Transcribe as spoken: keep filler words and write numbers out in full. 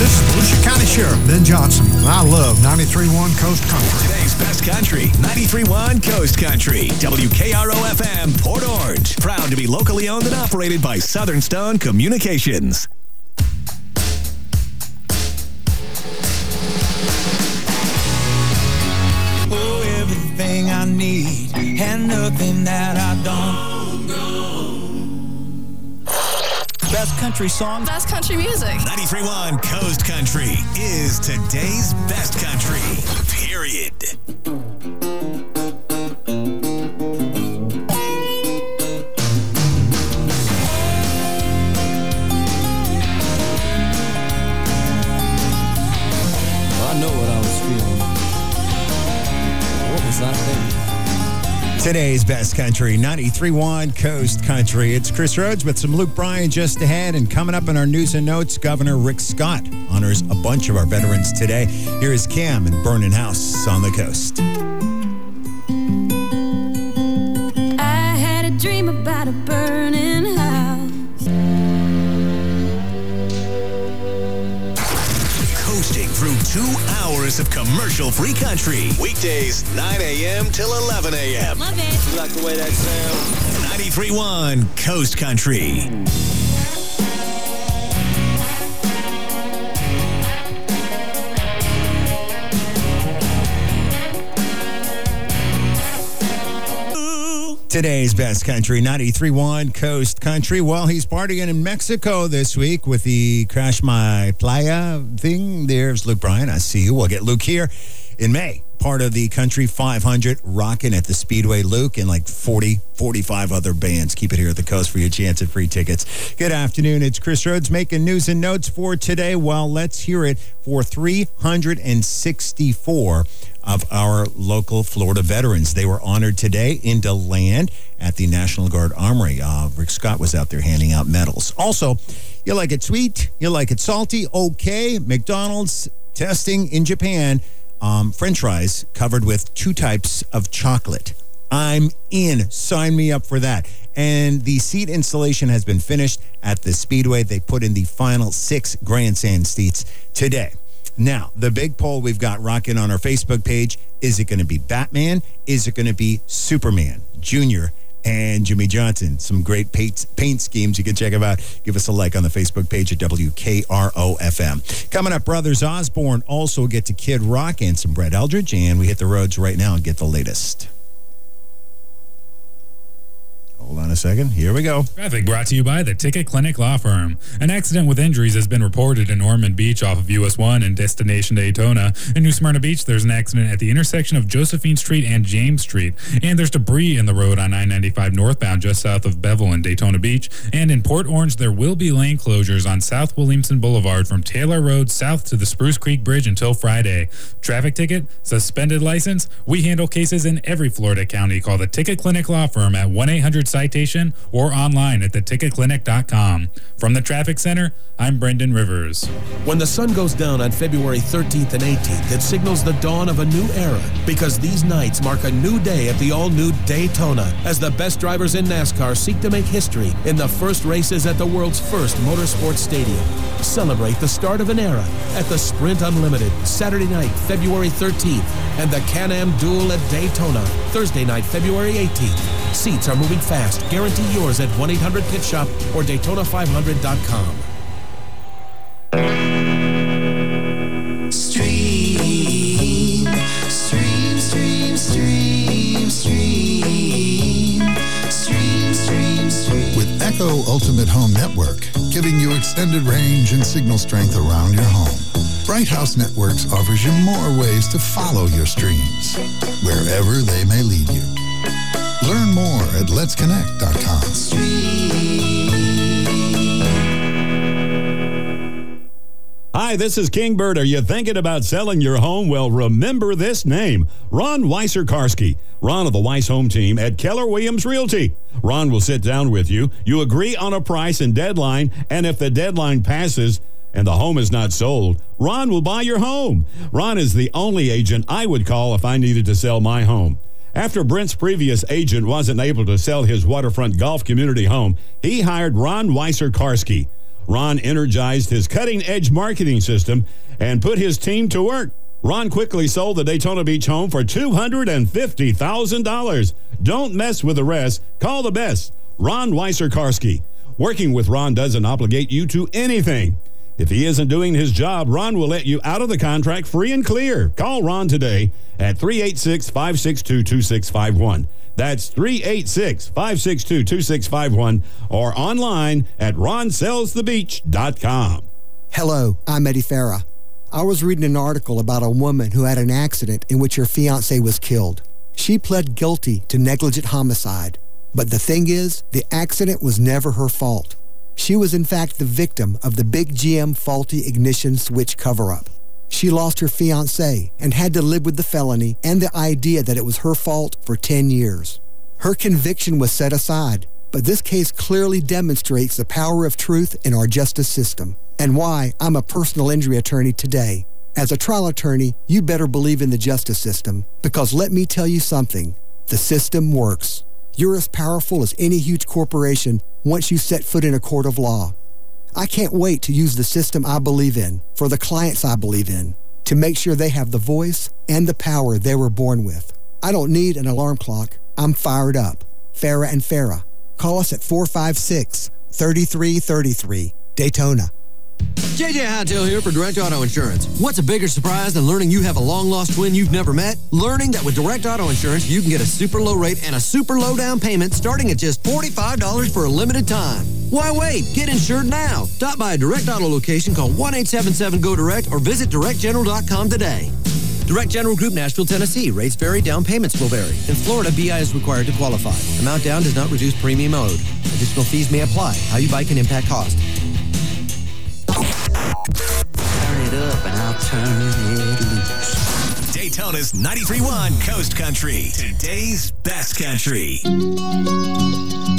This is Volusia County Sheriff Ben Johnson. I love ninety-three point one Coast Country. Today's best country, ninety-three point one Coast Country. W K R O F M, Port Orange. Proud to be locally owned and operated by Southern Stone Communications. Oh, everything I need and nothing that I don't. Best country song. Best country music. ninety-three point one Coast Country is today's best country. Period. I know what I was feeling. What was I thinking? Today's best country, ninety-three point one Coast Country. It's Chris Rhodes with some Luke Bryan just ahead. And coming up in our news and notes, Governor Rick Scott honors a bunch of our veterans today. Here is Cam and Burning House on the coast. I had a dream about a burning house. Coasting through two hours of commercial-free country. Weekdays, nine a.m. till eleven a.m. Love it. You like the way that sounds? ninety-three point one Coast Country. Today's best country, ninety-three point one Coast Country. Well, he's partying in Mexico this week with the Crash My Playa thing. There's Luke Bryan. I see you. We'll get Luke here in May. Part of the Country five hundred, rocking at the Speedway. Luke and like forty, forty-five other bands. Keep it here at the coast for your chance at free tickets. Good afternoon. It's Chris Rhodes making news and notes for today. Well, let's hear it for three hundred sixty-four of our local Florida veterans. They were honored today in DeLand at the National Guard Armory. Uh, Rick Scott was out there handing out medals. Also, you like it sweet, you like it salty, okay. McDonald's testing in Japan. Um, French fries covered with two types of chocolate. I'm in. Sign me up for that. And the seat installation has been finished at the Speedway. They put in the final six grandstand seats today. Now, the big poll we've got rocking on our Facebook page, is it going to be Batman? Is it going to be Superman? Junior and Jimmy Johnson. Some great paint, paint schemes. You can check them out. Give us a like on the Facebook page at W K R O F M. Coming up, Brothers Osborne also get to Kid Rock and some Brett Eldridge, and we hit the roads right now and get the latest. Hold on a second. Here we go. Traffic brought to you by the Ticket Clinic Law Firm. An accident with injuries has been reported in Ormond Beach off of U S one and Destination Daytona. In New Smyrna Beach, there's an accident at the intersection of Josephine Street and James Street. And there's debris in the road on I ninety-five northbound just south of Bevel and Daytona Beach. And in Port Orange, there will be lane closures on South Williamson Boulevard from Taylor Road south to the Spruce Creek Bridge until Friday. Traffic ticket, suspended license. We handle cases in every Florida county. Call the Ticket Clinic Law Firm at one eight hundred citation or online at the ticket clinic dot com. From the Traffic Center, I'm Brendan Rivers. When the sun goes down on February thirteenth and eighteenth, it signals the dawn of a new era because these nights mark a new day at the all-new Daytona as the best drivers in NASCAR seek to make history in the first races at the world's first motorsports stadium. Celebrate the start of an era at the Sprint Unlimited, Saturday night, February thirteenth, and the Can-Am Duel at Daytona, Thursday night, February eighteenth. Seats are moving fast. Guarantee yours at one eight hundred pit shop or Daytona five hundred dot com. Stream, stream, stream, stream, stream, stream, stream, stream. With Echo Ultimate Home Network, giving you extended range and signal strength around your home, Bright House Networks offers you more ways to follow your streams, wherever they may lead you. Learn more at lets connect dot com. Hi, this is Kingbird. Are you thinking about selling your home? Well, remember this name, Ron Weiser-Karski. Ron of the Weiss Home Team at Keller Williams Realty. Ron will sit down with you. You agree on a price and deadline, and if the deadline passes and the home is not sold, Ron will buy your home. Ron is the only agent I would call if I needed to sell my home. After Brent's previous agent wasn't able to sell his waterfront golf community home, he hired Ron Weiser-Karski. Ron energized his cutting-edge marketing system and put his team to work. Ron quickly sold the Daytona Beach home for two hundred fifty thousand dollars. Don't mess with the rest. Call the best. Ron Weiser-Karski. Working with Ron doesn't obligate you to anything. If he isn't doing his job, Ron will let you out of the contract free and clear. Call Ron today at three eight six, five six two, two six five one. That's three eight six, five six two, two six five one or online at ron sells the beach dot com. Hello, I'm Eddie Farah. I was reading an article about a woman who had an accident in which her fiancé was killed. She pled guilty to negligent homicide. But the thing is, the accident was never her fault. She was in fact the victim of the big G M faulty ignition switch cover-up. She lost her fiancé and had to live with the felony and the idea that it was her fault for ten years. Her conviction was set aside, but this case clearly demonstrates the power of truth in our justice system and why I'm a personal injury attorney today. As a trial attorney, you better believe in the justice system, because let me tell you something, the system works. You're as powerful as any huge corporation once you set foot in a court of law. I can't wait to use the system I believe in for the clients I believe in to make sure they have the voice and the power they were born with. I don't need an alarm clock. I'm fired up. Farah and Farah. Call us at four five six, three three three three. Daytona. J J Hightail here for Direct Auto Insurance. What's a bigger surprise than learning you have a long-lost twin you've never met? Learning that with Direct Auto Insurance, you can get a super low rate and a super low down payment starting at just forty-five dollars for a limited time. Why wait? Get insured now. Stop by a Direct Auto location, call one eight seven seven, G O, DIRECT, or visit direct general dot com today. Direct General Group, Nashville, Tennessee. Rates vary, down payments will vary. In Florida, B I is required to qualify. Amount down does not reduce premium owed. Additional fees may apply. How you buy can impact cost. Turn it up and I'll turn it loose. Daytona's ninety-three point one Coast Country. Today's best country.